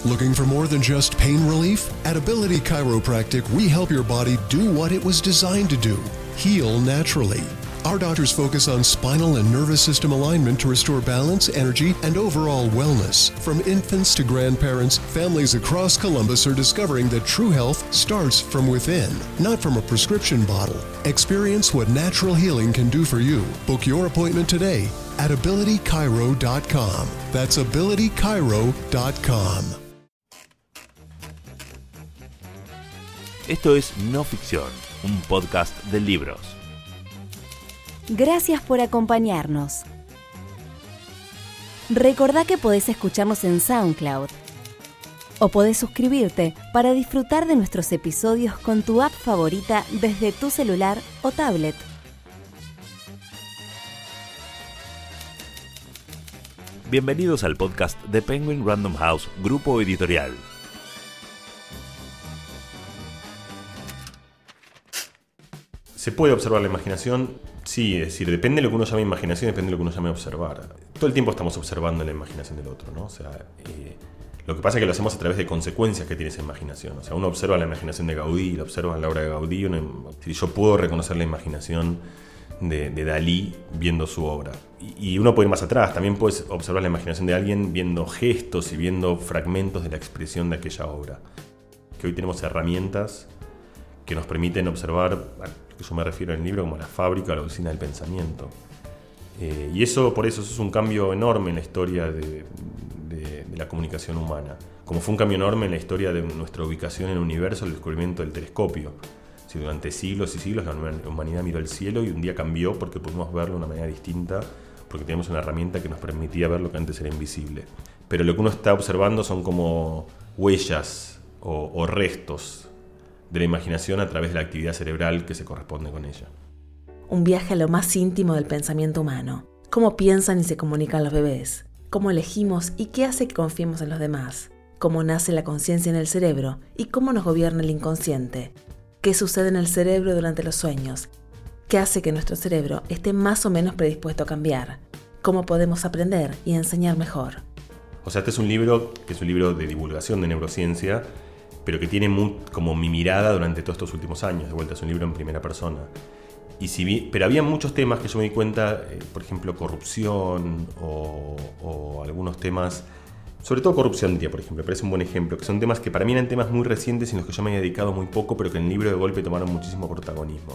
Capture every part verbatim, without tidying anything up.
Looking for more than just pain relief? At Ability Chiropractic, we help your body do what it was designed to do, heal naturally. Our doctors focus on spinal and nervous system alignment to restore balance, energy, and overall wellness. From infants to grandparents, families across Columbus are discovering that true health starts from within, not from a prescription bottle. Experience what natural healing can do for you. Book your appointment today at ability chiro dot com. That's ability chiro dot com. Esto es No Ficción, un podcast de libros. Gracias por acompañarnos. Recordá que podés escucharnos en SoundCloud o podés suscribirte para disfrutar de nuestros episodios con tu app favorita desde tu celular o tablet. Bienvenidos al podcast de Penguin Random House, grupo editorial. ¿Se puede observar la imaginación? Sí, es decir, depende de lo que uno llame imaginación, depende de lo que uno llame observar. Todo el tiempo estamos observando la imaginación del otro, ¿no? O sea, eh, lo que pasa es que lo hacemos a través de consecuencias que tiene esa imaginación. O sea, uno observa la imaginación de Gaudí, la observa en la obra de Gaudí. Uno, yo puedo reconocer la imaginación de, de Dalí viendo su obra. Y, y uno puede ir más atrás, también puedes observar la imaginación de alguien viendo gestos y viendo fragmentos de la expresión de aquella obra. Que hoy tenemos herramientas que nos permiten observar, a lo que yo me refiero en el libro, como la fábrica o la oficina del pensamiento. Eh, y eso, por eso, eso es un cambio enorme en la historia de, de, de la comunicación humana. Como fue un cambio enorme en la historia de nuestra ubicación en el universo, el descubrimiento del telescopio. Sí, durante siglos y siglos la humanidad miró el cielo y un día cambió porque pudimos verlo de una manera distinta, porque teníamos una herramienta que nos permitía ver lo que antes era invisible. Pero lo que uno está observando son como huellas o, o restos de la imaginación a través de la actividad cerebral que se corresponde con ella. Un viaje a lo más íntimo del pensamiento humano. Cómo piensan y se comunican los bebés. Cómo elegimos y qué hace que confiemos en los demás. Cómo nace la conciencia en el cerebro y cómo nos gobierna el inconsciente. Qué sucede en el cerebro durante los sueños. Qué hace que nuestro cerebro esté más o menos predispuesto a cambiar. Cómo podemos aprender y enseñar mejor. O sea, este es un libro que es un libro de divulgación de neurociencia, pero que tiene muy, como mi mirada durante todos estos últimos años. De vuelta, es un libro en primera persona. Y si vi, pero había muchos temas que yo me di cuenta, eh, por ejemplo, corrupción o, o algunos temas, sobre todo corrupción, tía, por ejemplo, me parece un buen ejemplo, que son temas que para mí eran temas muy recientes y en los que yo me había dedicado muy poco, pero que en el libro de golpe tomaron muchísimo protagonismo.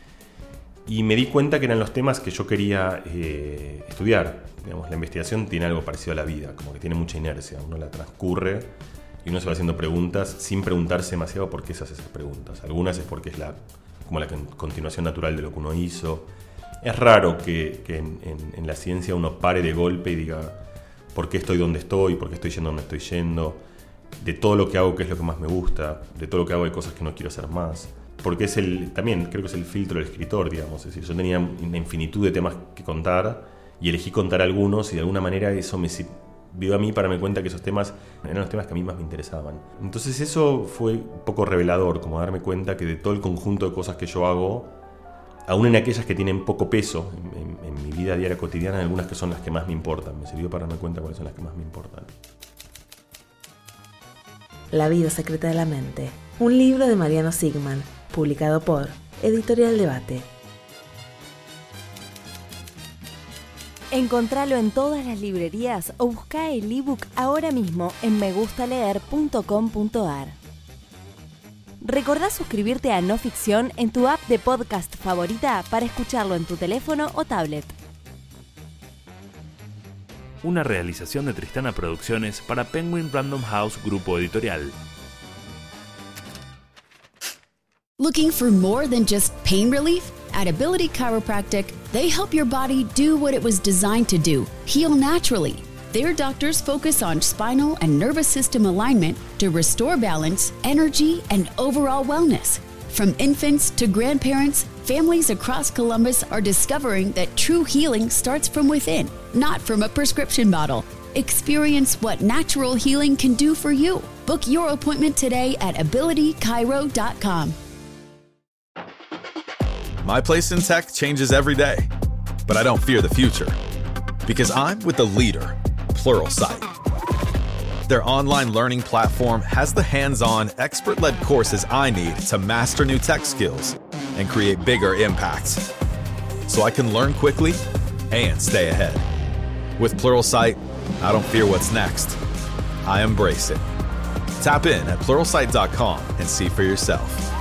Y me di cuenta que eran los temas que yo quería eh, estudiar. Digamos, la investigación tiene algo parecido a la vida, como que tiene mucha inercia, uno la transcurre y uno se va haciendo preguntas sin preguntarse demasiado por qué se hace esas preguntas. Algunas es porque es la, como la continuación natural de lo que uno hizo. Es raro que, que en, en, en la ciencia uno pare de golpe y diga por qué estoy donde estoy, por qué estoy yendo donde estoy yendo, de todo lo que hago qué es lo que más me gusta, de todo lo que hago hay cosas que no quiero hacer más. Porque es el, también creo que es el filtro del escritor, digamos. Es decir, yo tenía una infinitud de temas que contar y elegí contar algunos y de alguna manera eso me vio a mí para darme cuenta que esos temas eran los temas que a mí más me interesaban. Entonces eso fue un poco revelador, como darme cuenta que de todo el conjunto de cosas que yo hago, aún en aquellas que tienen poco peso en, en, en mi vida diaria cotidiana, algunas que son las que más me importan. Me sirvió para darme cuenta cuáles son las que más me importan. La vida secreta de la mente. Un libro de Mariano Sigman, publicado por Editorial Debate. Encontralo en todas las librerías o busca el ebook ahora mismo en me gusta leer punto com punto a r. Recordá suscribirte a No Ficción en tu app de podcast favorita para escucharlo en tu teléfono o tablet. Una realización de Tristana Producciones para Penguin Random House Grupo Editorial. Looking for more than just pain relief? At Ability Chiropractic, they help your body do what it was designed to do, heal naturally. Their doctors focus on spinal and nervous system alignment to restore balance, energy, and overall wellness. From infants to grandparents, families across Columbus are discovering that true healing starts from within, not from a prescription bottle. Experience what natural healing can do for you. Book your appointment today at ability chiro dot com. My place in tech changes every day, but I don't fear the future because I'm with the leader, Pluralsight. Their online learning platform has the hands-on, expert-led courses I need to master new tech skills and create bigger impacts, so I can learn quickly and stay ahead. With Pluralsight, I don't fear what's next. I embrace it. Tap in at pluralsight dot com and see for yourself.